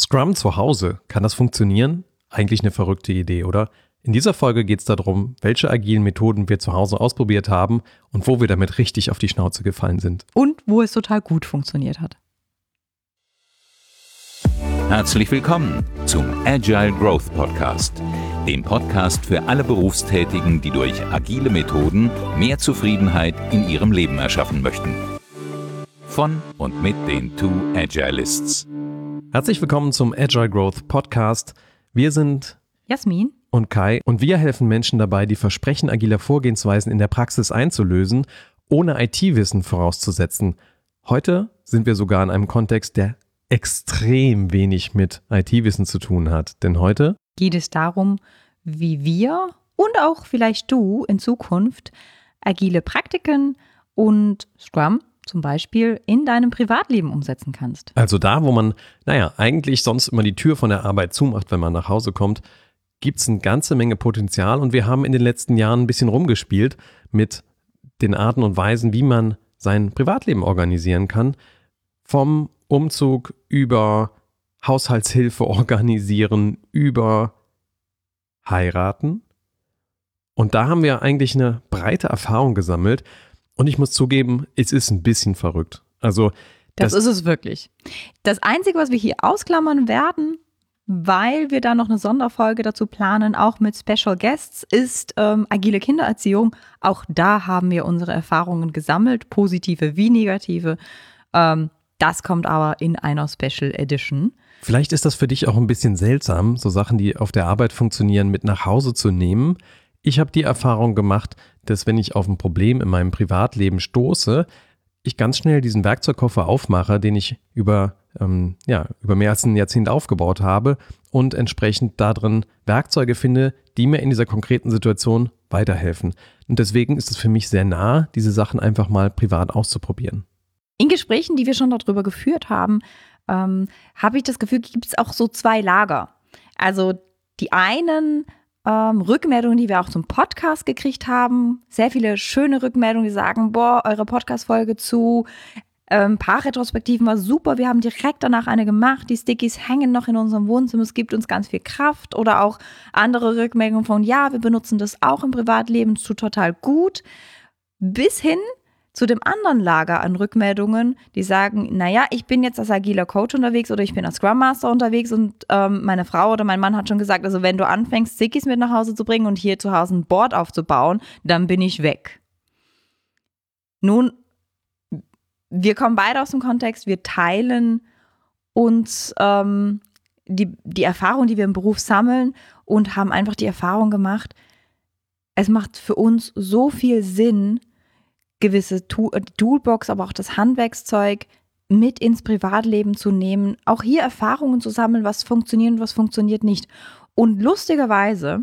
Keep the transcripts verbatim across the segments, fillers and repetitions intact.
Scrum zu Hause, kann das funktionieren? Eigentlich eine verrückte Idee, oder? In dieser Folge geht es darum, welche agilen Methoden wir zu Hause ausprobiert haben und wo wir damit richtig auf die Schnauze gefallen sind. Und wo es total gut funktioniert hat. Herzlich willkommen zum Agile Growth Podcast, dem Podcast für alle Berufstätigen, die durch agile Methoden mehr Zufriedenheit in ihrem Leben erschaffen möchten. Von und mit den Two Agilists. Herzlich willkommen zum Agile Growth Podcast. Wir sind Jasmin und Kai und wir helfen Menschen dabei, die Versprechen agiler Vorgehensweisen in der Praxis einzulösen, ohne I T-Wissen vorauszusetzen. Heute sind wir sogar in einem Kontext, der extrem wenig mit I T-Wissen zu tun hat. Denn heute geht es darum, wie wir und auch vielleicht du in Zukunft agile Praktiken und Scrum zum Beispiel in deinem Privatleben umsetzen kannst. Also da, wo man, naja, eigentlich sonst immer die Tür von der Arbeit zumacht, wenn man nach Hause kommt, gibt es eine ganze Menge Potenzial und wir haben in den letzten Jahren ein bisschen rumgespielt mit den Arten und Weisen, wie man sein Privatleben organisieren kann. Vom Umzug über Haushaltshilfe organisieren, über heiraten. Und da haben wir eigentlich eine breite Erfahrung gesammelt. Und ich muss zugeben, es ist ein bisschen verrückt. Also das, das ist es wirklich. Das Einzige, was wir hier ausklammern werden, weil wir da noch eine Sonderfolge dazu planen, auch mit Special Guests, ist ähm, agile Kindererziehung. Auch da haben wir unsere Erfahrungen gesammelt, positive wie negative. Ähm, das kommt aber in einer Special Edition. Vielleicht ist das für dich auch ein bisschen seltsam, so Sachen, die auf der Arbeit funktionieren, mit nach Hause zu nehmen. Ich habe die Erfahrung gemacht, dass wenn ich auf ein Problem in meinem Privatleben stoße, ich ganz schnell diesen Werkzeugkoffer aufmache, den ich über, ähm, ja, über mehr als ein Jahrzehnt aufgebaut habe und entsprechend darin Werkzeuge finde, die mir in dieser konkreten Situation weiterhelfen. Und deswegen ist es für mich sehr nah, diese Sachen einfach mal privat auszuprobieren. In Gesprächen, die wir schon darüber geführt haben, ähm, habe ich das Gefühl, gibt es auch so zwei Lager. Also die einen Ähm, Rückmeldungen, die wir auch zum Podcast gekriegt haben. Sehr viele schöne Rückmeldungen, die sagen, boah, eure Podcast-Folge zu ähm, Paarretrospektiven war super. Wir haben direkt danach eine gemacht. Die Stickies hängen noch in unserem Wohnzimmer. Es gibt uns ganz viel Kraft. Oder auch andere Rückmeldungen von, ja, wir benutzen das auch im Privatleben. Es tut total gut. Bis hin zu dem anderen Lager an Rückmeldungen, die sagen, naja, ich bin jetzt als agiler Coach unterwegs oder ich bin als Scrum Master unterwegs und ähm, meine Frau oder mein Mann hat schon gesagt, also wenn du anfängst, Stickies mit nach Hause zu bringen und hier zu Hause ein Board aufzubauen, dann bin ich weg. Nun, wir kommen beide aus dem Kontext, wir teilen uns ähm, die, die Erfahrung, die wir im Beruf sammeln und haben einfach die Erfahrung gemacht, es macht für uns so viel Sinn, gewisse Toolbox, aber auch das Handwerkszeug mit ins Privatleben zu nehmen, auch hier Erfahrungen zu sammeln, was funktioniert und was funktioniert nicht. Und lustigerweise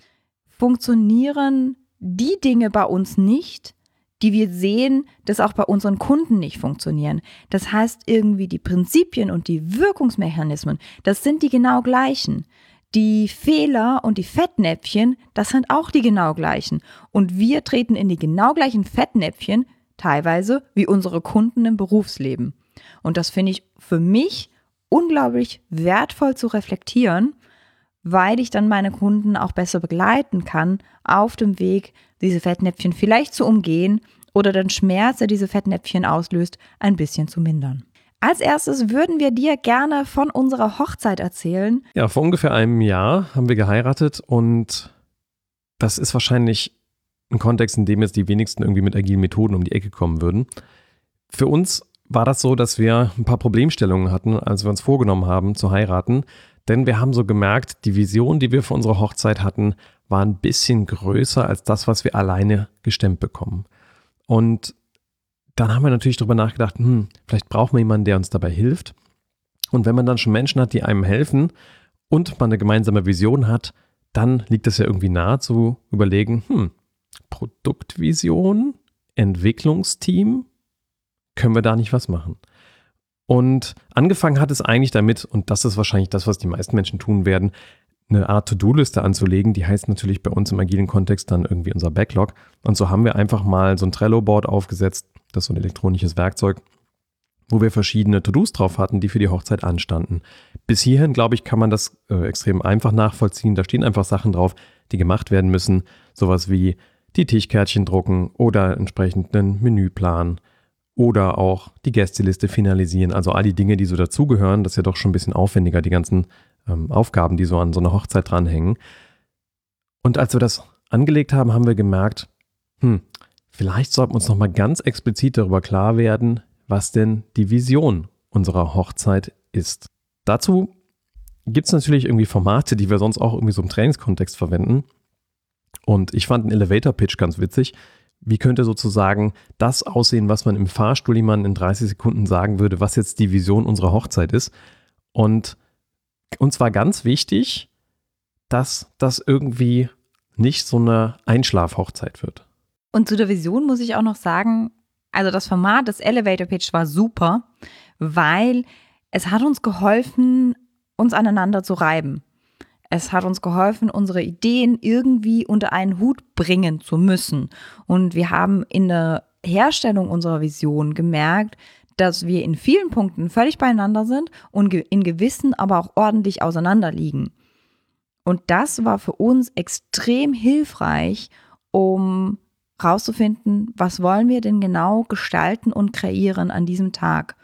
funktionieren die Dinge bei uns nicht, die wir sehen, dass auch bei unseren Kunden nicht funktionieren. Das heißt, irgendwie die Prinzipien und die Wirkungsmechanismen, das sind die genau gleichen. Die Fehler und die Fettnäpfchen, das sind auch die genau gleichen. Und wir treten in die genau gleichen Fettnäpfchen, teilweise wie unsere Kunden im Berufsleben. Und das finde ich für mich unglaublich wertvoll zu reflektieren, weil ich dann meine Kunden auch besser begleiten kann, auf dem Weg, diese Fettnäpfchen vielleicht zu umgehen oder den Schmerz, der diese Fettnäpfchen auslöst, ein bisschen zu mindern. Als erstes würden wir dir gerne von unserer Hochzeit erzählen. Ja, vor ungefähr einem Jahr haben wir geheiratet und das ist wahrscheinlich ein Kontext, in dem jetzt die wenigsten irgendwie mit agilen Methoden um die Ecke kommen würden. Für uns war das so, dass wir ein paar Problemstellungen hatten, als wir uns vorgenommen haben zu heiraten, denn wir haben so gemerkt, die Vision, die wir für unsere Hochzeit hatten, war ein bisschen größer als das, was wir alleine gestemmt bekommen. Und dann haben wir natürlich darüber nachgedacht, hm, vielleicht brauchen wir jemanden, der uns dabei hilft. Und wenn man dann schon Menschen hat, die einem helfen und man eine gemeinsame Vision hat, dann liegt es ja irgendwie nahe zu überlegen, hm, Produktvision, Entwicklungsteam, können wir da nicht was machen? Und angefangen hat es eigentlich damit, und das ist wahrscheinlich das, was die meisten Menschen tun werden, eine Art To-Do-Liste anzulegen. Die heißt natürlich bei uns im agilen Kontext dann irgendwie unser Backlog. Und so haben wir einfach mal so ein Trello-Board aufgesetzt. Das ist so ein elektronisches Werkzeug, wo wir verschiedene To-Dos drauf hatten, die für die Hochzeit anstanden. Bis hierhin, glaube ich, kann man das äh, extrem einfach nachvollziehen. Da stehen einfach Sachen drauf, die gemacht werden müssen. Sowas wie die Tischkärtchen drucken oder entsprechend einen Menüplan oder auch die Gästeliste finalisieren. Also all die Dinge, die so dazugehören. Das ist ja doch schon ein bisschen aufwendiger, die ganzen ähm, Aufgaben, die so an so einer Hochzeit dranhängen. Und als wir das angelegt haben, haben wir gemerkt, hm, vielleicht sollten wir uns nochmal ganz explizit darüber klar werden, was denn die Vision unserer Hochzeit ist. Dazu gibt es natürlich irgendwie Formate, die wir sonst auch irgendwie so im Trainingskontext verwenden. Und ich fand einen Elevator-Pitch ganz witzig. Wie könnte sozusagen das aussehen, was man im Fahrstuhl jemandem in dreißig Sekunden sagen würde, was jetzt die Vision unserer Hochzeit ist? Und uns war ganz wichtig, dass das irgendwie nicht so eine Einschlafhochzeit wird. Und zu der Vision muss ich auch noch sagen, also das Format des Elevator Pitch war super, weil es hat uns geholfen, uns aneinander zu reiben. Es hat uns geholfen, unsere Ideen irgendwie unter einen Hut bringen zu müssen. Und wir haben in der Herstellung unserer Vision gemerkt, dass wir in vielen Punkten völlig beieinander sind und in gewissen aber auch ordentlich auseinanderliegen. Und das war für uns extrem hilfreich, um rauszufinden, was wollen wir denn genau gestalten und kreieren an diesem Tag.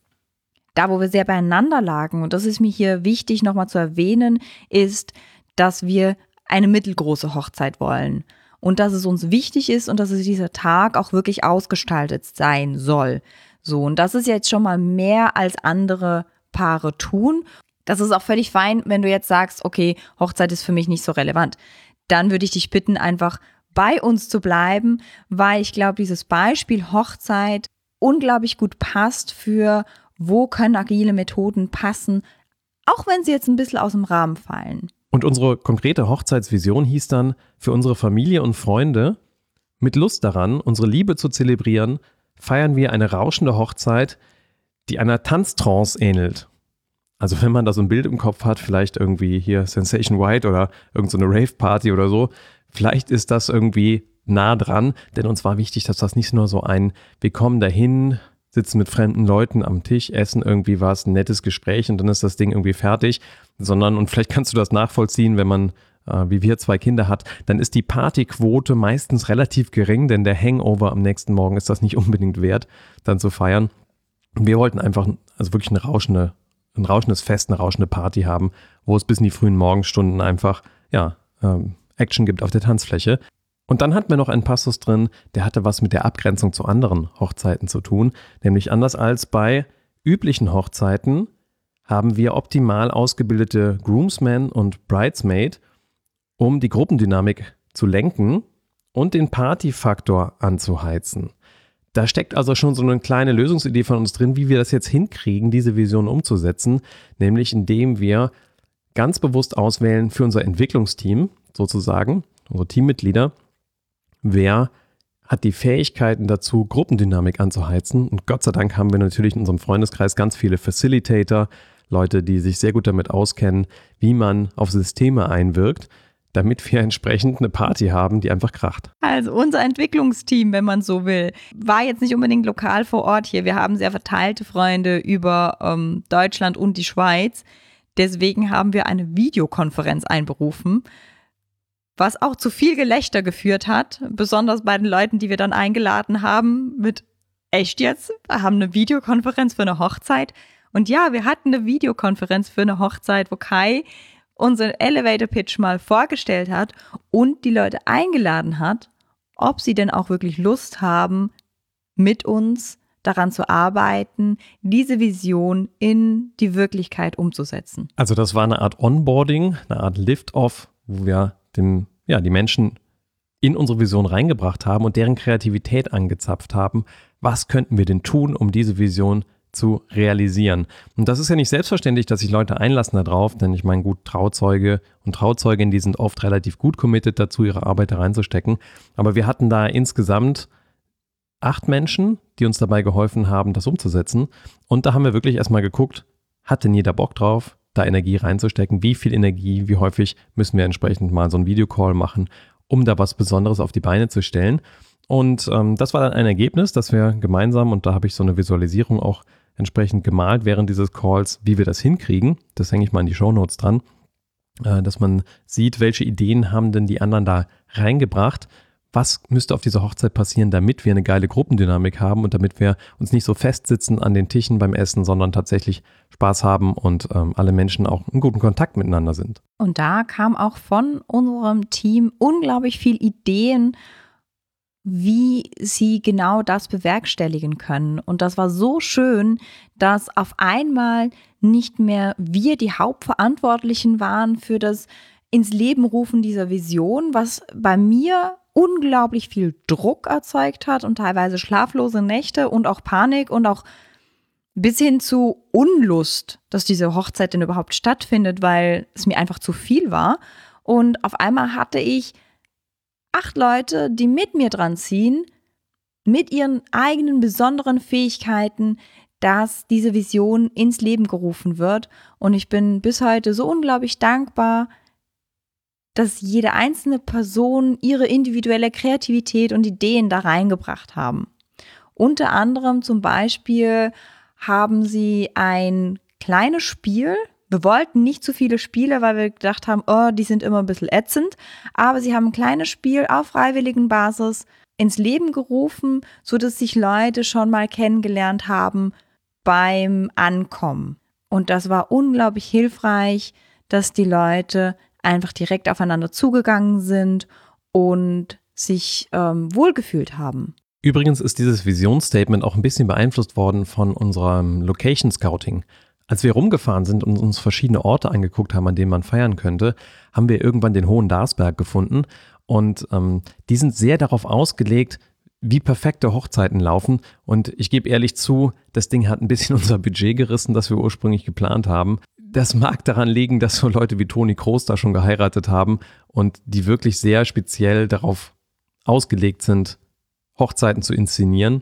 Da, wo wir sehr beieinander lagen, und das ist mir hier wichtig nochmal zu erwähnen, ist, dass wir eine mittelgroße Hochzeit wollen und dass es uns wichtig ist und dass es dieser Tag auch wirklich ausgestaltet sein soll. So, und das ist jetzt schon mal mehr als andere Paare tun. Das ist auch völlig fein, wenn du jetzt sagst, okay, Hochzeit ist für mich nicht so relevant. Dann würde ich dich bitten, einfach bei uns zu bleiben, weil ich glaube, dieses Beispiel Hochzeit unglaublich gut passt für, wo können agile Methoden passen, auch wenn sie jetzt ein bisschen aus dem Rahmen fallen. Und unsere konkrete Hochzeitsvision hieß dann, für unsere Familie und Freunde mit Lust daran, unsere Liebe zu zelebrieren, feiern wir eine rauschende Hochzeit, die einer Tanztrance ähnelt. Also wenn man da so ein Bild im Kopf hat, vielleicht irgendwie hier Sensation White oder irgendeine so Rave-Party oder so, vielleicht ist das irgendwie nah dran, denn uns war wichtig, dass das nicht nur so ein, wir kommen dahin, sitzen mit fremden Leuten am Tisch, essen irgendwie was, ein nettes Gespräch und dann ist das Ding irgendwie fertig, sondern, und vielleicht kannst du das nachvollziehen, wenn man, äh, wie wir, zwei Kinder hat, dann ist die Partyquote meistens relativ gering, denn der Hangover am nächsten Morgen ist das nicht unbedingt wert, dann zu feiern. Und wir wollten einfach, also wirklich eine rauschende, ein rauschendes Fest, eine rauschende Party haben, wo es bis in die frühen Morgenstunden einfach, ja, ähm, Action gibt auf der Tanzfläche. Und dann hatten wir noch einen Passus drin, der hatte was mit der Abgrenzung zu anderen Hochzeiten zu tun. Nämlich anders als bei üblichen Hochzeiten haben wir optimal ausgebildete Groomsmen und Bridesmaid, um die Gruppendynamik zu lenken und den Partyfaktor anzuheizen. Da steckt also schon so eine kleine Lösungsidee von uns drin, wie wir das jetzt hinkriegen, diese Vision umzusetzen. Nämlich indem wir ganz bewusst auswählen für unser Entwicklungsteam sozusagen, unsere Teammitglieder, wer hat die Fähigkeiten dazu, Gruppendynamik anzuheizen. Und Gott sei Dank haben wir natürlich in unserem Freundeskreis ganz viele Facilitator, Leute, die sich sehr gut damit auskennen, wie man auf Systeme einwirkt, damit wir entsprechend eine Party haben, die einfach kracht. Also unser Entwicklungsteam, wenn man so will, war jetzt nicht unbedingt lokal vor Ort hier. Wir haben sehr verteilte Freunde über ähm, Deutschland und die Schweiz. Deswegen haben wir eine Videokonferenz einberufen, was auch zu viel Gelächter geführt hat, besonders bei den Leuten, die wir dann eingeladen haben mit, echt jetzt, wir haben eine Videokonferenz für eine Hochzeit. Und ja, wir hatten eine Videokonferenz für eine Hochzeit, wo Kai unseren Elevator Pitch mal vorgestellt hat und die Leute eingeladen hat, ob sie denn auch wirklich Lust haben, mit uns daran zu arbeiten, diese Vision in die Wirklichkeit umzusetzen. Also das war eine Art Onboarding, eine Art Lift-Off, wo wir den, ja, die Menschen in unsere Vision reingebracht haben und deren Kreativität angezapft haben. Was könnten wir denn tun, um diese Vision zu realisieren? Und das ist ja nicht selbstverständlich, dass sich Leute einlassen darauf, denn ich meine, gut, Trauzeuge und Trauzeuginnen, die sind oft relativ gut committed dazu, ihre Arbeit da reinzustecken. Aber wir hatten da insgesamt acht Menschen, die uns dabei geholfen haben, das umzusetzen. Und da haben wir wirklich erstmal geguckt, hat denn jeder Bock drauf, da Energie reinzustecken? Wie viel Energie, wie häufig müssen wir entsprechend mal so einen Videocall machen, um da was Besonderes auf die Beine zu stellen? Und ähm, das war dann ein Ergebnis, dass wir gemeinsam, und da habe ich so eine Visualisierung auch entsprechend gemalt während dieses Calls, wie wir das hinkriegen. Das hänge ich mal in die Shownotes dran, äh, dass man sieht, welche Ideen haben denn die anderen da reingebracht. Was müsste auf dieser Hochzeit passieren, damit wir eine geile Gruppendynamik haben und damit wir uns nicht so festsitzen an den Tischen beim Essen, sondern tatsächlich Spaß haben und ähm, alle Menschen auch in guten Kontakt miteinander sind. Und da kam auch von unserem Team unglaublich viel Ideen, wie sie genau das bewerkstelligen können. Und das war so schön, dass auf einmal nicht mehr wir die Hauptverantwortlichen waren für das ins Leben rufen dieser Vision, was bei mir unglaublich viel Druck erzeugt hat und teilweise schlaflose Nächte und auch Panik und auch bis hin zu Unlust, dass diese Hochzeit denn überhaupt stattfindet, weil es mir einfach zu viel war. Und auf einmal hatte ich acht Leute, die mit mir dran ziehen, mit ihren eigenen besonderen Fähigkeiten, dass diese Vision ins Leben gerufen wird. Und ich bin bis heute so unglaublich dankbar, dass jede einzelne Person ihre individuelle Kreativität und Ideen da reingebracht haben. Unter anderem zum Beispiel haben sie ein kleines Spiel. Wir wollten nicht zu viele Spiele, weil wir gedacht haben, oh, die sind immer ein bisschen ätzend. Aber sie haben ein kleines Spiel auf freiwilligen Basis ins Leben gerufen, sodass sich Leute schon mal kennengelernt haben beim Ankommen. Und das war unglaublich hilfreich, dass die Leute einfach direkt aufeinander zugegangen sind und sich ähm, wohlgefühlt haben. Übrigens ist dieses Visionsstatement auch ein bisschen beeinflusst worden von unserem Location Scouting. Als wir rumgefahren sind und uns verschiedene Orte angeguckt haben, an denen man feiern könnte, haben wir irgendwann den Hohen Darsberg gefunden und ähm, die sind sehr darauf ausgelegt, wie perfekte Hochzeiten laufen, und ich gebe ehrlich zu, das Ding hat ein bisschen unser Budget gerissen, das wir ursprünglich geplant haben. Das mag daran liegen, dass so Leute wie Toni Kroos da schon geheiratet haben und die wirklich sehr speziell darauf ausgelegt sind, Hochzeiten zu inszenieren.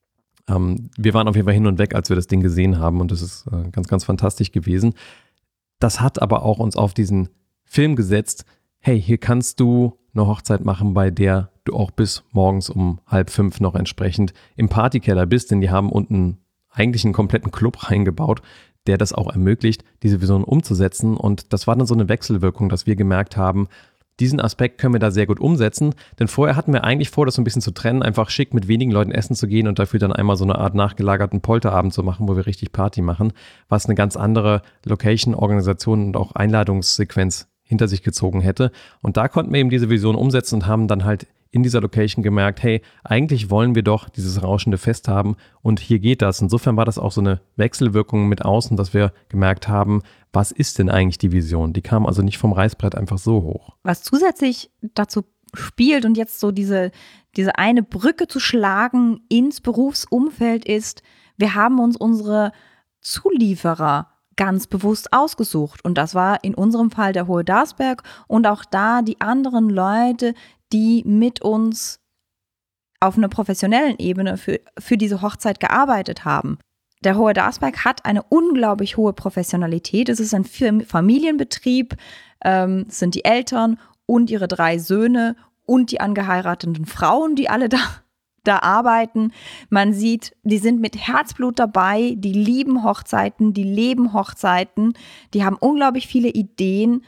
Ähm, wir waren auf jeden Fall hin und weg, als wir das Ding gesehen haben, und das ist äh, ganz, ganz fantastisch gewesen. Das hat aber auch uns auf diesen Film gesetzt, hey, hier kannst du eine Hochzeit machen, bei der du auch bis morgens um halb fünf noch entsprechend im Partykeller bist, denn die haben unten eigentlich einen kompletten Club reingebaut, der das auch ermöglicht, diese Vision umzusetzen. Und das war dann so eine Wechselwirkung, dass wir gemerkt haben, diesen Aspekt können wir da sehr gut umsetzen, denn vorher hatten wir eigentlich vor, das so ein bisschen zu trennen, einfach schick mit wenigen Leuten essen zu gehen und dafür dann einmal so eine Art nachgelagerten Polterabend zu machen, wo wir richtig Party machen, was eine ganz andere Location, Organisation und auch Einladungssequenz hinter sich gezogen hätte. Und da konnten wir eben diese Vision umsetzen und haben dann halt in dieser Location gemerkt, hey, eigentlich wollen wir doch dieses rauschende Fest haben und hier geht das. Insofern war das auch so eine Wechselwirkung mit außen, dass wir gemerkt haben, was ist denn eigentlich die Vision? Die kam also nicht vom Reißbrett einfach so hoch. Was zusätzlich dazu spielt und jetzt so diese, diese eine Brücke zu schlagen ins Berufsumfeld ist, wir haben uns unsere Zulieferer ganz bewusst ausgesucht. Und das war in unserem Fall der Hohe Darsberg und auch da die anderen Leute, die mit uns auf einer professionellen Ebene für, für diese Hochzeit gearbeitet haben. Der Hohe Darsberg hat eine unglaublich hohe Professionalität. Es ist ein Familienbetrieb, ähm, es sind die Eltern und ihre drei Söhne und die angeheirateten Frauen, die alle da, da arbeiten. Man sieht, die sind mit Herzblut dabei, die lieben Hochzeiten, die leben Hochzeiten, die haben unglaublich viele Ideen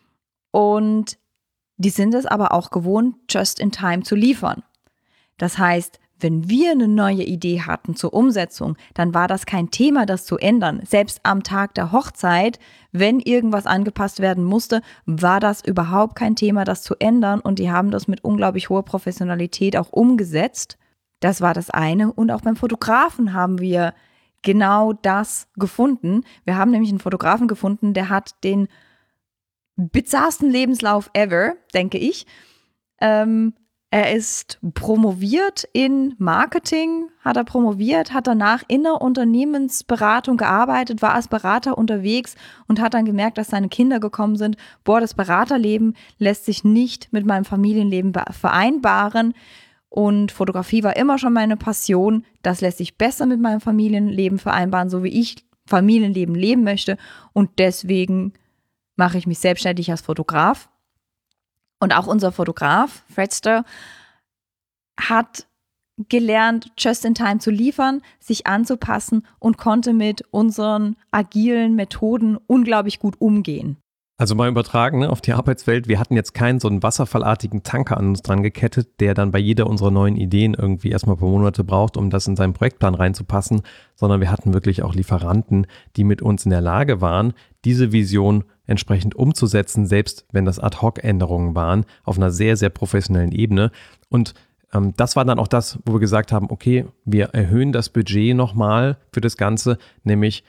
und die sind es aber auch gewohnt, just in time zu liefern. Das heißt, wenn wir eine neue Idee hatten zur Umsetzung, dann war das kein Thema, das zu ändern. Selbst am Tag der Hochzeit, wenn irgendwas angepasst werden musste, war das überhaupt kein Thema, das zu ändern. Und die haben das mit unglaublich hoher Professionalität auch umgesetzt. Das war das eine. Und auch beim Fotografen haben wir genau das gefunden. Wir haben nämlich einen Fotografen gefunden, der hat den bizarrsten Lebenslauf ever, denke ich. Ähm, er ist promoviert in Marketing, hat er promoviert, hat danach in der Unternehmensberatung gearbeitet, war als Berater unterwegs und hat dann gemerkt, dass seine Kinder gekommen sind. Boah, das Beraterleben lässt sich nicht mit meinem Familienleben vereinbaren. Und Fotografie war immer schon meine Passion. Das lässt sich besser mit meinem Familienleben vereinbaren, so wie ich Familienleben leben möchte. Und deswegen mache ich mich selbstständig als Fotograf. Und auch unser Fotograf, Fredster, hat gelernt, just in time zu liefern, sich anzupassen und konnte mit unseren agilen Methoden unglaublich gut umgehen. Also mal übertragen, ne, auf die Arbeitswelt, wir hatten jetzt keinen so einen wasserfallartigen Tanker an uns dran gekettet, der dann bei jeder unserer neuen Ideen irgendwie erstmal ein paar Monate braucht, um das in seinen Projektplan reinzupassen, sondern wir hatten wirklich auch Lieferanten, die mit uns in der Lage waren, diese Vision entsprechend umzusetzen, selbst wenn das Ad-Hoc-Änderungen waren, auf einer sehr, sehr professionellen Ebene. Und ähm, das war dann auch das, wo wir gesagt haben, okay, wir erhöhen das Budget nochmal für das Ganze, nämlich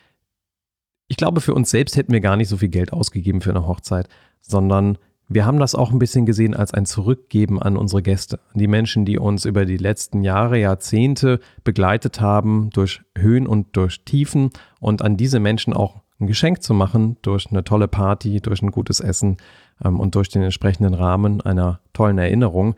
ich glaube, für uns selbst hätten wir gar nicht so viel Geld ausgegeben für eine Hochzeit, sondern wir haben das auch ein bisschen gesehen als ein Zurückgeben an unsere Gäste, an die Menschen, die uns über die letzten Jahre, Jahrzehnte begleitet haben, durch Höhen und durch Tiefen, und an diese Menschen auch ein Geschenk zu machen durch eine tolle Party, durch ein gutes Essen ähm, und durch den entsprechenden Rahmen einer tollen Erinnerung,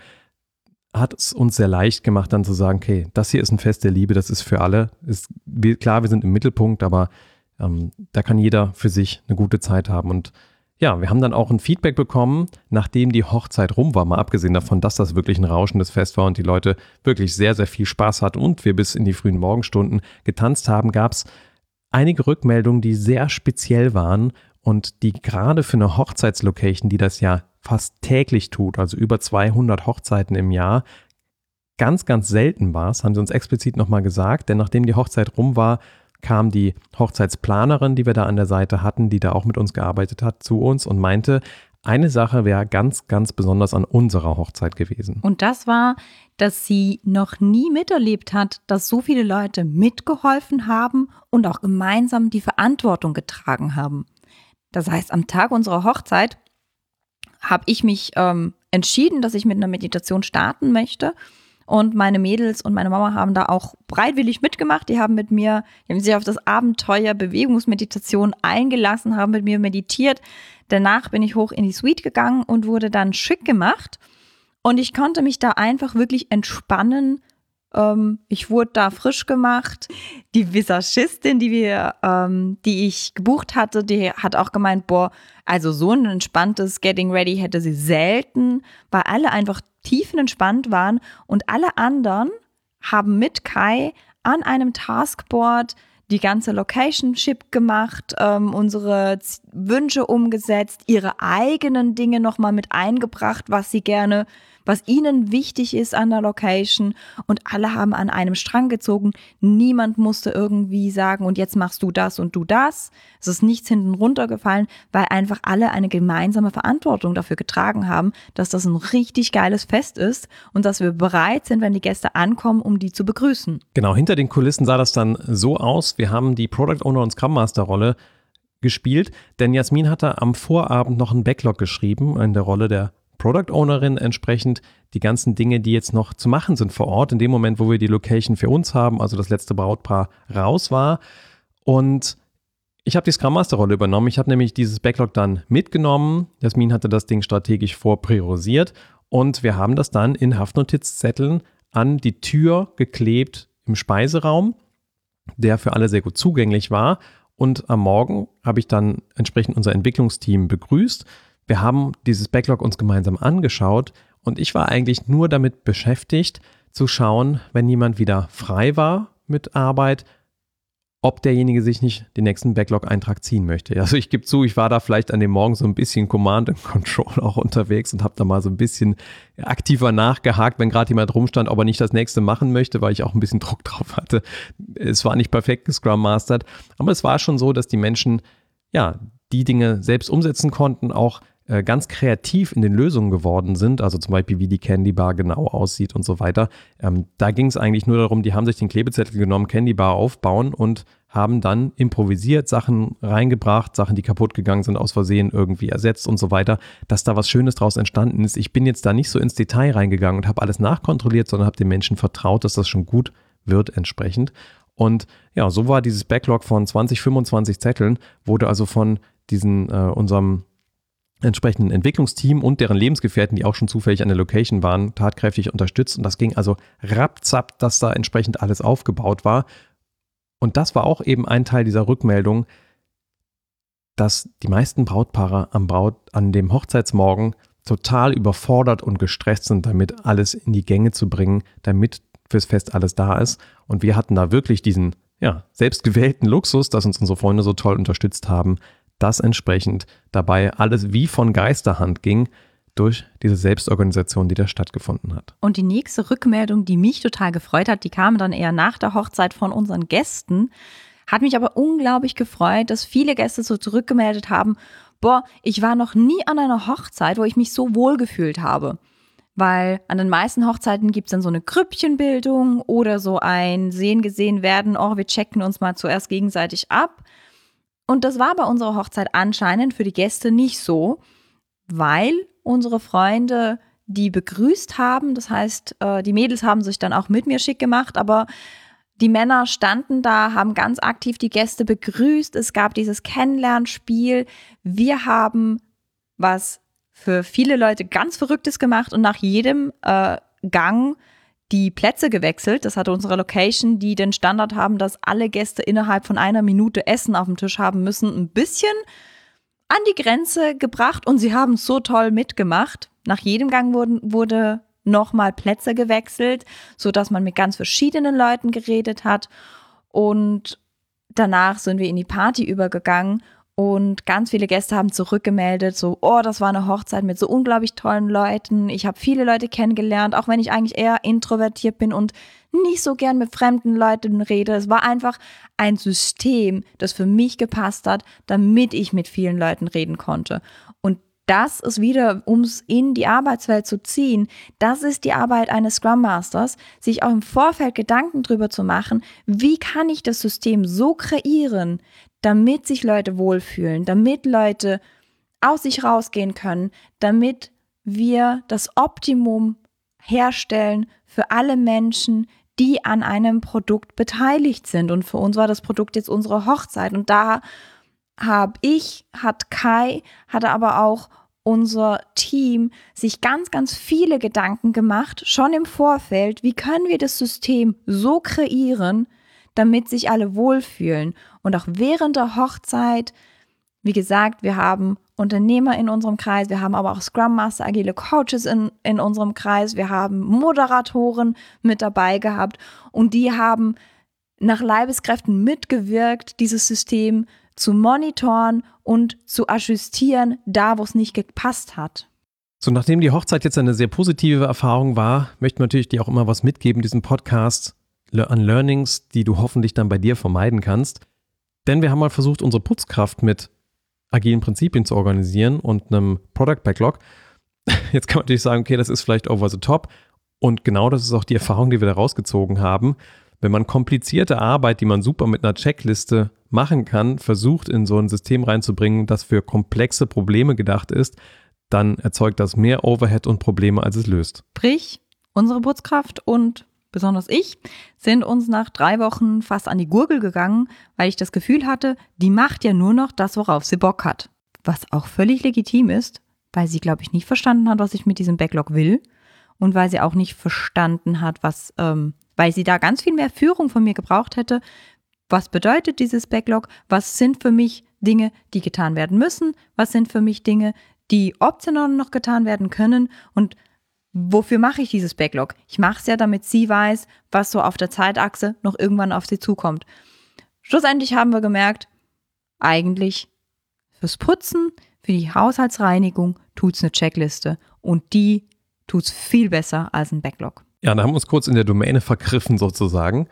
hat es uns sehr leicht gemacht, dann zu sagen, okay, das hier ist ein Fest der Liebe, das ist für alle. Ist, wir, klar, wir sind im Mittelpunkt, aber Ähm, da kann jeder für sich eine gute Zeit haben. Und ja, wir haben dann auch ein Feedback bekommen, nachdem die Hochzeit rum war, mal abgesehen davon, dass das wirklich ein rauschendes Fest war und die Leute wirklich sehr, sehr viel Spaß hatten und wir bis in die frühen Morgenstunden getanzt haben, gab es einige Rückmeldungen, die sehr speziell waren und die gerade für eine Hochzeitslocation, die das ja fast täglich tut, also über zweihundert Hochzeiten im Jahr, ganz, ganz selten war. Das haben sie uns explizit nochmal gesagt, denn nachdem die Hochzeit rum war, kam die Hochzeitsplanerin, die wir da an der Seite hatten, die da auch mit uns gearbeitet hat, zu uns und meinte, eine Sache wäre ganz, ganz besonders an unserer Hochzeit gewesen. Und das war, dass sie noch nie miterlebt hat, dass so viele Leute mitgeholfen haben und auch gemeinsam die Verantwortung getragen haben. Das heißt, am Tag unserer Hochzeit habe ich mich ähm, entschieden, dass ich mit einer Meditation starten möchte. Und meine Mädels und meine Mama haben da auch bereitwillig mitgemacht. Die haben mit mir, die haben sich auf das Abenteuer Bewegungsmeditation eingelassen, haben mit mir meditiert. Danach bin ich hoch in die Suite gegangen und wurde dann schick gemacht. Und ich konnte mich da einfach wirklich entspannen. Ähm, ich wurde da frisch gemacht. Die Visagistin, die wir, ähm, die ich gebucht hatte, die hat auch gemeint, boah, also so ein entspanntes Getting Ready hätte sie selten, weil alle einfach tiefenentspannt waren und alle anderen haben mit Kai an einem Taskboard die ganze Location-Ship gemacht, ähm, unsere Z- Wünsche umgesetzt, ihre eigenen Dinge nochmal mit eingebracht, was sie gerne, was ihnen wichtig ist an der Location, und alle haben an einem Strang gezogen. Niemand musste irgendwie sagen, und jetzt machst du das und du das. Es ist nichts hinten runtergefallen, weil einfach alle eine gemeinsame Verantwortung dafür getragen haben, dass das ein richtig geiles Fest ist und dass wir bereit sind, wenn die Gäste ankommen, um die zu begrüßen. Genau, hinter den Kulissen sah das dann so aus. Wir haben die Product Owner und Scrum Master Rolle gespielt, denn Jasmin hatte am Vorabend noch einen Backlog geschrieben in der Rolle der Product Ownerin, entsprechend die ganzen Dinge, die jetzt noch zu machen sind vor Ort, in dem Moment, wo wir die Location für uns haben, also das letzte Brautpaar raus war. Und ich habe die Scrum Master Rolle übernommen. Ich habe nämlich dieses Backlog dann mitgenommen. Jasmin hatte das Ding strategisch vorpriorisiert und wir haben das dann in Haftnotizzetteln an die Tür geklebt im Speiseraum, der für alle sehr gut zugänglich war. Und am Morgen habe ich dann entsprechend unser Entwicklungsteam begrüßt. Wir haben dieses Backlog uns gemeinsam angeschaut und ich war eigentlich nur damit beschäftigt, zu schauen, wenn jemand wieder frei war mit Arbeit, ob derjenige sich nicht den nächsten Backlog-Eintrag ziehen möchte. Also ich gebe zu, ich war da vielleicht an dem Morgen so ein bisschen Command and Control auch unterwegs und habe da mal so ein bisschen aktiver nachgehakt, wenn gerade jemand rumstand, ob er nicht das nächste machen möchte, weil ich auch ein bisschen Druck drauf hatte. Es war nicht perfekt gescrum mastered, aber es war schon so, dass die Menschen ja die Dinge selbst umsetzen konnten, auch ganz kreativ in den Lösungen geworden sind, also zum Beispiel, wie die Candy Bar genau aussieht und so weiter. Ähm, da ging es eigentlich nur darum, die haben sich den Klebezettel genommen, Candy Bar aufbauen und haben dann improvisiert, Sachen reingebracht, Sachen, die kaputt gegangen sind, aus Versehen irgendwie ersetzt und so weiter, dass da was Schönes draus entstanden ist. Ich bin jetzt da nicht so ins Detail reingegangen und habe alles nachkontrolliert, sondern habe den Menschen vertraut, dass das schon gut wird entsprechend. Und ja, so war dieses Backlog von zwanzig, fünfundzwanzig Zetteln, wurde also von diesen, äh, unserem entsprechenden Entwicklungsteam und deren Lebensgefährten, die auch schon zufällig an der Location waren, tatkräftig unterstützt. Und das ging also rappzapp, dass da entsprechend alles aufgebaut war. Und das war auch eben ein Teil dieser Rückmeldung, dass die meisten Brautpaare am Braut, an dem Hochzeitsmorgen total überfordert und gestresst sind, damit alles in die Gänge zu bringen, damit fürs Fest alles da ist. Und wir hatten da wirklich diesen ja, selbstgewählten Luxus, dass uns unsere Freunde so toll unterstützt haben, dass entsprechend dabei alles wie von Geisterhand ging durch diese Selbstorganisation, die da stattgefunden hat. Und die nächste Rückmeldung, die mich total gefreut hat, die kam dann eher nach der Hochzeit von unseren Gästen, hat mich aber unglaublich gefreut, dass viele Gäste so zurückgemeldet haben, boah, ich war noch nie an einer Hochzeit, wo ich mich so wohl gefühlt habe. Weil an den meisten Hochzeiten gibt es dann so eine Grüppchenbildung oder so ein Sehen, gesehen werden, oh, wir checken uns mal zuerst gegenseitig ab. Und das war bei unserer Hochzeit anscheinend für die Gäste nicht so, weil unsere Freunde die begrüßt haben. Das heißt, die Mädels haben sich dann auch mit mir schick gemacht, aber die Männer standen da, haben ganz aktiv die Gäste begrüßt. Es gab dieses Kennenlernspiel. Wir haben was für viele Leute ganz Verrücktes gemacht und nach jedem äh, Gang die Plätze gewechselt. Das hatte unsere Location, die den Standard haben, dass alle Gäste innerhalb von einer Minute Essen auf dem Tisch haben müssen, ein bisschen an die Grenze gebracht und sie haben so toll mitgemacht. Nach jedem Gang wurden, wurde nochmal Plätze gewechselt, sodass man mit ganz verschiedenen Leuten geredet hat und danach sind wir in die Party übergegangen und ganz viele Gäste haben zurückgemeldet, so, oh, das war eine Hochzeit mit so unglaublich tollen Leuten, ich habe viele Leute kennengelernt, auch wenn ich eigentlich eher introvertiert bin und nicht so gern mit fremden Leuten rede. Es war einfach ein System, das für mich gepasst hat, damit ich mit vielen Leuten reden konnte. Und das ist wieder, um es in die Arbeitswelt zu ziehen, das ist die Arbeit eines Scrum Masters, sich auch im Vorfeld Gedanken drüber zu machen, wie kann ich das System so kreieren, damit sich Leute wohlfühlen, damit Leute aus sich rausgehen können, damit wir das Optimum herstellen für alle Menschen, die an einem Produkt beteiligt sind. Und für uns war das Produkt jetzt unsere Hochzeit. Und da habe ich, hat Kai, hatte aber auch unser Team sich ganz, ganz viele Gedanken gemacht, schon im Vorfeld, wie können wir das System so kreieren, damit sich alle wohlfühlen. Und auch während der Hochzeit, wie gesagt, wir haben Unternehmer in unserem Kreis, wir haben aber auch Scrum Master, agile Coaches in, in unserem Kreis, wir haben Moderatoren mit dabei gehabt und die haben nach Leibeskräften mitgewirkt, dieses System zu monitoren und zu ajustieren, da wo es nicht gepasst hat. So, nachdem die Hochzeit jetzt eine sehr positive Erfahrung war, möchten wir natürlich dir auch immer was mitgeben, diesen Podcast an Learnings, die du hoffentlich dann bei dir vermeiden kannst. Denn wir haben mal versucht, unsere Putzkraft mit agilen Prinzipien zu organisieren und einem Product Backlog. Jetzt kann man natürlich sagen, okay, das ist vielleicht over the top. Und genau das ist auch die Erfahrung, die wir da rausgezogen haben. Wenn man komplizierte Arbeit, die man super mit einer Checkliste machen kann, versucht in so ein System reinzubringen, das für komplexe Probleme gedacht ist, dann erzeugt das mehr Overhead und Probleme, als es löst. Sprich, unsere Putzkraft und besonders ich sind uns nach drei Wochen fast an die Gurgel gegangen, weil ich das Gefühl hatte, die macht ja nur noch das, worauf sie Bock hat. Was auch völlig legitim ist, weil sie, glaube ich, nicht verstanden hat, was ich mit diesem Backlog will und weil sie auch nicht verstanden hat, was, ähm, weil sie da ganz viel mehr Führung von mir gebraucht hätte. Was bedeutet dieses Backlog? Was sind für mich Dinge, die getan werden müssen? Was sind für mich Dinge, die optional noch getan werden können? Und wofür mache ich dieses Backlog? Ich mache es ja, damit sie weiß, was so auf der Zeitachse noch irgendwann auf sie zukommt. Schlussendlich haben wir gemerkt, eigentlich fürs Putzen, für die Haushaltsreinigung tut es eine Checkliste und die tut es viel besser als ein Backlog. Ja, da haben wir uns kurz in der Domäne vergriffen sozusagen.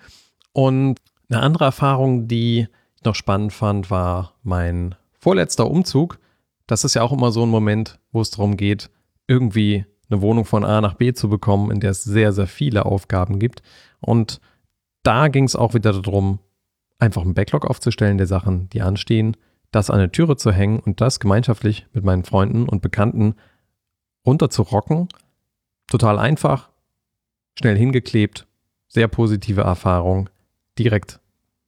Und eine andere Erfahrung, die ich noch spannend fand, war mein vorletzter Umzug. Das ist ja auch immer so ein Moment, wo es darum geht, irgendwie eine Wohnung von A nach B zu bekommen, in der es sehr, sehr viele Aufgaben gibt. Und da ging es auch wieder darum, einfach einen Backlog aufzustellen der Sachen, die anstehen, das an eine Türe zu hängen und das gemeinschaftlich mit meinen Freunden und Bekannten runterzurocken. Total einfach, schnell hingeklebt, sehr positive Erfahrung, direkt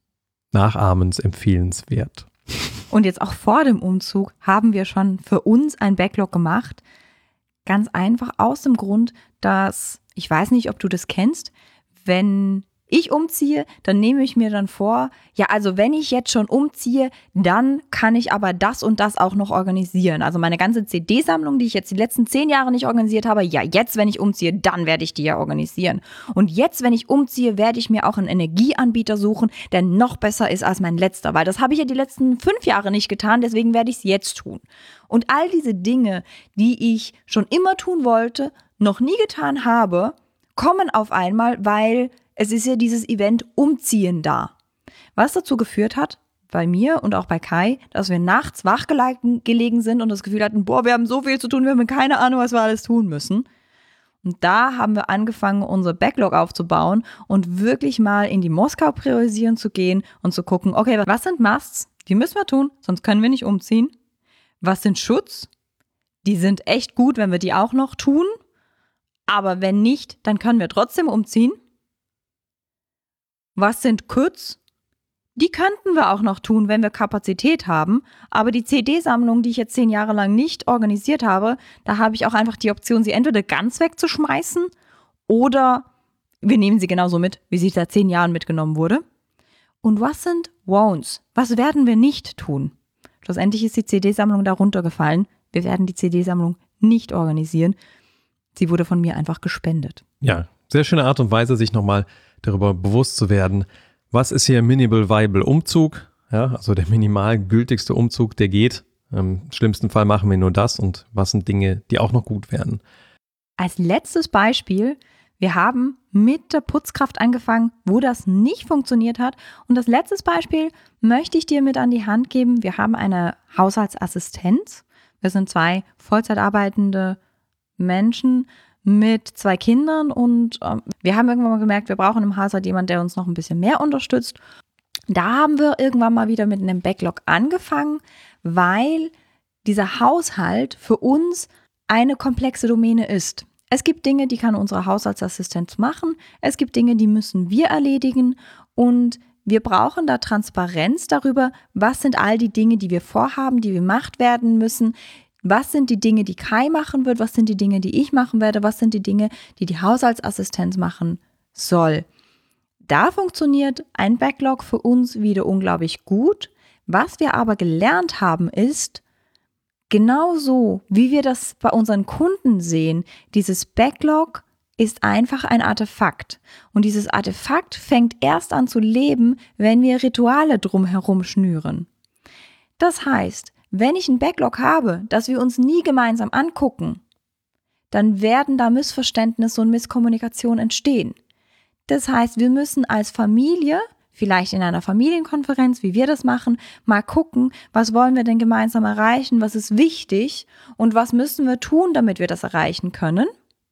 nachahmensempfehlenswert. Und jetzt auch vor dem Umzug haben wir schon für uns ein Backlog gemacht. Ganz einfach aus dem Grund, dass, ich weiß nicht, ob du das kennst, wenn ich umziehe, dann nehme ich mir dann vor, ja, also wenn ich jetzt schon umziehe, dann kann ich aber das und das auch noch organisieren. Also meine ganze C D-Sammlung, die ich jetzt die letzten zehn Jahre nicht organisiert habe, ja, jetzt, wenn ich umziehe, dann werde ich die ja organisieren. Und jetzt, wenn ich umziehe, werde ich mir auch einen Energieanbieter suchen, der noch besser ist als mein letzter, weil das habe ich ja die letzten fünf Jahre nicht getan, deswegen werde ich es jetzt tun. Und all diese Dinge, die ich schon immer tun wollte, noch nie getan habe, kommen auf einmal, weil es ist ja dieses Event Umziehen da. Was dazu geführt hat, bei mir und auch bei Kai, dass wir nachts wach gelegen sind und das Gefühl hatten, boah, wir haben so viel zu tun, wir haben keine Ahnung, was wir alles tun müssen. Und da haben wir angefangen, unser Backlog aufzubauen und wirklich mal in die Moskau priorisieren zu gehen und zu gucken, okay, was sind Musts? Die müssen wir tun, sonst können wir nicht umziehen. Was sind Schutz? Die sind echt gut, wenn wir die auch noch tun. Aber wenn nicht, dann können wir trotzdem umziehen. Was sind Kütz? Die könnten wir auch noch tun, wenn wir Kapazität haben. Aber die C D-Sammlung, die ich jetzt zehn Jahre lang nicht organisiert habe, da habe ich auch einfach die Option, sie entweder ganz wegzuschmeißen oder wir nehmen sie genauso mit, wie sie seit zehn Jahren mitgenommen wurde. Und was sind Won'ts? Was werden wir nicht tun? Schlussendlich ist die C D-Sammlung da runtergefallen. Wir werden die C D-Sammlung nicht organisieren. Sie wurde von mir einfach gespendet. Ja, sehr schöne Art und Weise, sich nochmal darüber bewusst zu werden, was ist hier Minimal Viable Umzug, ja, also der minimal gültigste Umzug, der geht. Im schlimmsten Fall machen wir nur das und was sind Dinge, die auch noch gut werden. Als letztes Beispiel, wir haben mit der Putzkraft angefangen, wo das nicht funktioniert hat. Und das letzte Beispiel möchte ich dir mit an die Hand geben. Wir haben eine Haushaltsassistenz. Wir sind zwei Vollzeit arbeitende Menschen mit zwei Kindern und ähm, wir haben irgendwann mal gemerkt, wir brauchen im Haushalt jemanden, der uns noch ein bisschen mehr unterstützt. Da haben wir irgendwann mal wieder mit einem Backlog angefangen, weil dieser Haushalt für uns eine komplexe Domäne ist. Es gibt Dinge, die kann unsere Haushaltsassistenz machen, es gibt Dinge, die müssen wir erledigen und wir brauchen da Transparenz darüber, was sind all die Dinge, die wir vorhaben, die gemacht werden müssen. Was sind die Dinge, die Kai machen wird? Was sind die Dinge, die ich machen werde? Was sind die Dinge, die die Haushaltsassistenz machen soll? Da funktioniert ein Backlog für uns wieder unglaublich gut. Was wir aber gelernt haben ist, genauso wie wir das bei unseren Kunden sehen, dieses Backlog ist einfach ein Artefakt. Und dieses Artefakt fängt erst an zu leben, wenn wir Rituale drumherum schnüren. Das heißt, wenn ich einen Backlog habe, das wir uns nie gemeinsam angucken, dann werden da Missverständnisse und Misskommunikation entstehen. Das heißt, wir müssen als Familie, vielleicht in einer Familienkonferenz, wie wir das machen, mal gucken, was wollen wir denn gemeinsam erreichen, was ist wichtig und was müssen wir tun, damit wir das erreichen können.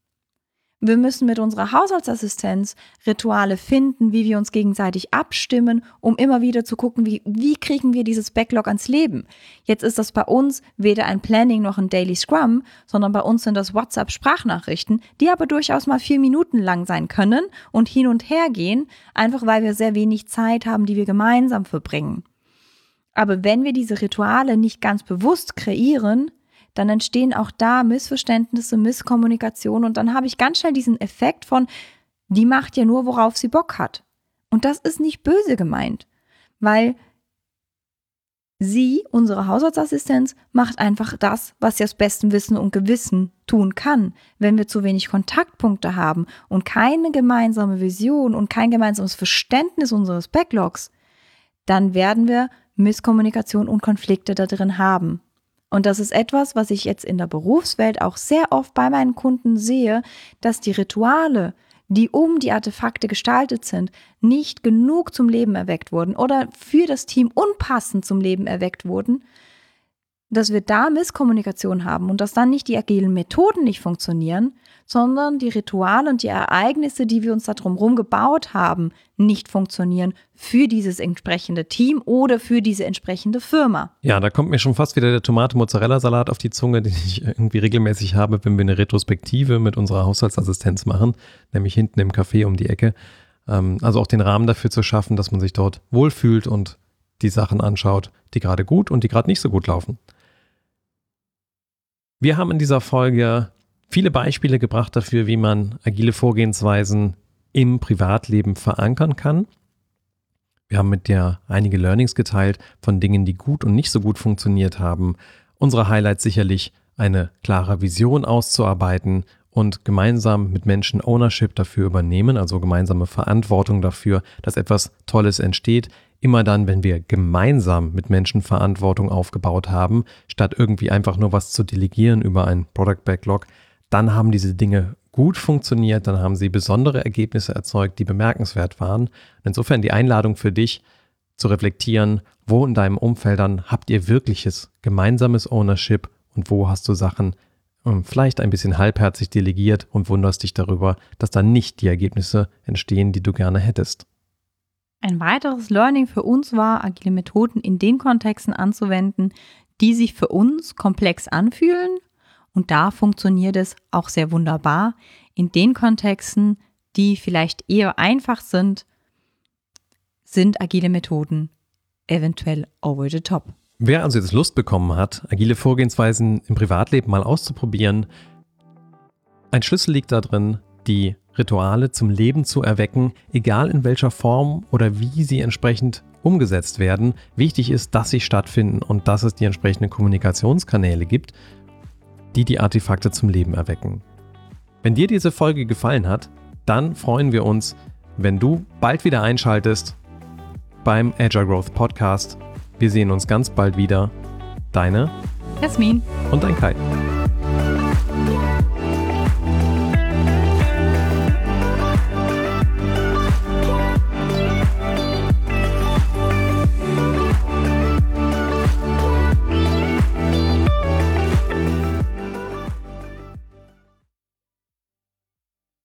Wir müssen mit unserer Haushaltsassistenz Rituale finden, wie wir uns gegenseitig abstimmen, um immer wieder zu gucken, wie, wie kriegen wir dieses Backlog ans Leben. Jetzt ist das bei uns weder ein Planning noch ein Daily Scrum, sondern bei uns sind das WhatsApp-Sprachnachrichten, die aber durchaus mal vier Minuten lang sein können und hin und her gehen, einfach weil wir sehr wenig Zeit haben, die wir gemeinsam verbringen. Aber wenn wir diese Rituale nicht ganz bewusst kreieren, dann entstehen auch da Missverständnisse, Misskommunikation und dann habe ich ganz schnell diesen Effekt von, die macht ja nur, worauf sie Bock hat. Und das ist nicht böse gemeint, weil sie, unsere Haushaltsassistenz, macht einfach das, was sie aus bestem Wissen und Gewissen tun kann. Wenn wir zu wenig Kontaktpunkte haben und keine gemeinsame Vision und kein gemeinsames Verständnis unseres Backlogs, dann werden wir Misskommunikation und Konflikte da drin haben. Und das ist etwas, was ich jetzt in der Berufswelt auch sehr oft bei meinen Kunden sehe, dass die Rituale, die um die Artefakte gestaltet sind, nicht genug zum Leben erweckt wurden oder für das Team unpassend zum Leben erweckt wurden, dass wir da Misskommunikation haben und dass dann nicht die agilen Methoden nicht funktionieren, sondern die Rituale und die Ereignisse, die wir uns da drumherum gebaut haben, nicht funktionieren für dieses entsprechende Team oder für diese entsprechende Firma. Ja, da kommt mir schon fast wieder der Tomate-Mozzarella-Salat auf die Zunge, den ich irgendwie regelmäßig habe, wenn wir eine Retrospektive mit unserer Haushaltsassistenz machen, nämlich hinten im Café um die Ecke. Also auch den Rahmen dafür zu schaffen, dass man sich dort wohlfühlt und die Sachen anschaut, die gerade gut und die gerade nicht so gut laufen. Wir haben in dieser Folge viele Beispiele gebracht dafür, wie man agile Vorgehensweisen im Privatleben verankern kann. Wir haben mit dir einige Learnings geteilt von Dingen, die gut und nicht so gut funktioniert haben. Unsere Highlights sicherlich, eine klare Vision auszuarbeiten und gemeinsam mit Menschen Ownership dafür übernehmen, also gemeinsame Verantwortung dafür, dass etwas Tolles entsteht. Immer dann, wenn wir gemeinsam mit Menschen Verantwortung aufgebaut haben, statt irgendwie einfach nur was zu delegieren über einen Product Backlog, dann haben diese Dinge gut funktioniert, dann haben sie besondere Ergebnisse erzeugt, die bemerkenswert waren. Und insofern die Einladung für dich, zu reflektieren, wo in deinem Umfeldern habt ihr wirkliches gemeinsames Ownership und wo hast du Sachen ähm, vielleicht ein bisschen halbherzig delegiert und wunderst dich darüber, dass da nicht die Ergebnisse entstehen, die du gerne hättest. Ein weiteres Learning für uns war, agile Methoden in den Kontexten anzuwenden, die sich für uns komplex anfühlen. Und da funktioniert es auch sehr wunderbar. In den Kontexten, die vielleicht eher einfach sind, sind agile Methoden eventuell over the top. Wer also jetzt Lust bekommen hat, agile Vorgehensweisen im Privatleben mal auszuprobieren, ein Schlüssel liegt da drin, die Rituale zum Leben zu erwecken, egal in welcher Form oder wie sie entsprechend umgesetzt werden. Wichtig ist, dass sie stattfinden und dass es die entsprechenden Kommunikationskanäle gibt, die die Artefakte zum Leben erwecken. Wenn dir diese Folge gefallen hat, dann freuen wir uns, wenn du bald wieder einschaltest beim Agile Growth Podcast. Wir sehen uns ganz bald wieder. Deine Jasmin und dein Kai.